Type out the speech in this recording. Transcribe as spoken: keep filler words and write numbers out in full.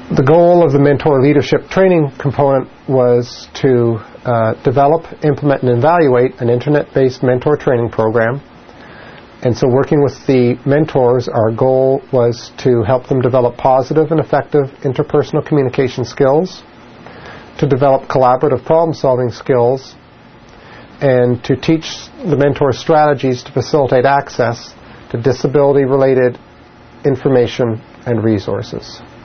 The goal of the mentor leadership training component was to uh, develop, implement, and evaluate an internet-based mentor training program. And so working with the mentors, our goal was to help them develop positive and effective interpersonal communication skills, to develop collaborative problem-solving skills, and to teach the mentors strategies to facilitate access to disability-related information and resources.